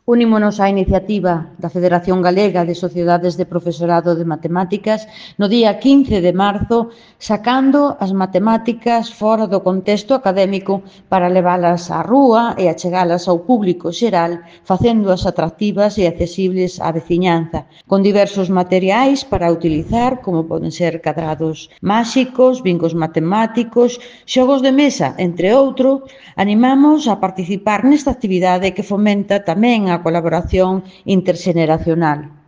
Unímonos á iniciativa da Federación Galega de Sociedades de Profesorado de Matemáticas no día 15 de marzo, sacando as matemáticas fora do contexto académico para leválas á rúa e achegalas ao público xeral, facéndoas atractivas e accesibles á veciñanza, con diversos materiais para utilizar, como poden ser cadrados máxicos, bingos matemáticos, xogos de mesa, entre outros. Animamos a participar nesta actividade que fomenta tamén a colaboración interxeneracional.